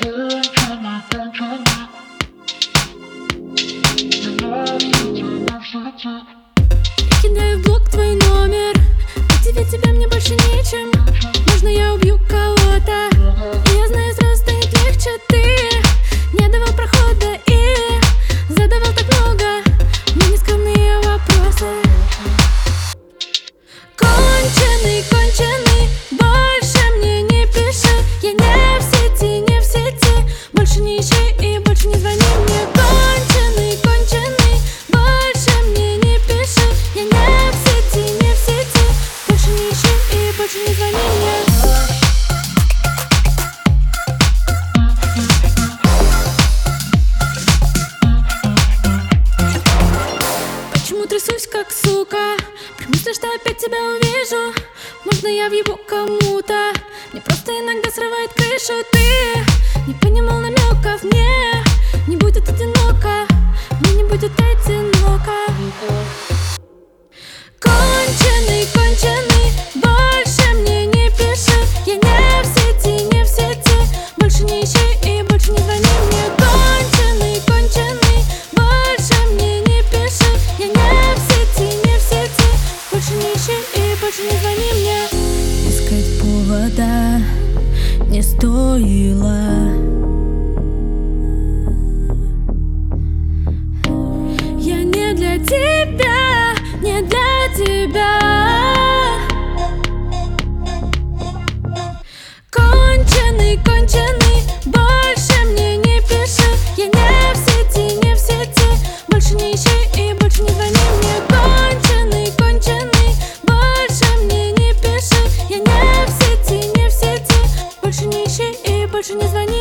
Кидаю в блог твой номер, ведь тебя мне больше нечем. Можно я убью кого-то, и я знаю, сразу станет легче. Ты не давал прохода и задавал так много мне нескромные вопросы. Конченый, конченый, больше мне не пиши. Я не в сети, не в сети, больше не ищи и больше не звони мне. Конченый, конченый, больше мне не пиши. Я не в сети, не в сети, больше не ищи и больше не звони мне. Почему трясусь как сука при мысли, что опять тебя увижу? Можно я въебу кому-то? Мне просто иногда срывает крышу. Ты не понимал намеков. Мне не будет одиноко, мне не будет одиноко. Конченый, конченый, больше мне не пиши. Я не в сети, не в сети, больше не ищи и больше не звони мне. Конченый, конченый, больше мне не пиши. Я не в сети, не в сети, больше не ищи и больше не звони мне. Искать повода не стоило. Я не для тебя, не для тебя. Конченый, конченый, больше мне не пиши. Я не в сети, не в сети, больше не ищи и больше не звони мне. Конченый, конченый, больше мне не пиши. Я не в сети, не в сети, больше не ищи и больше не звони.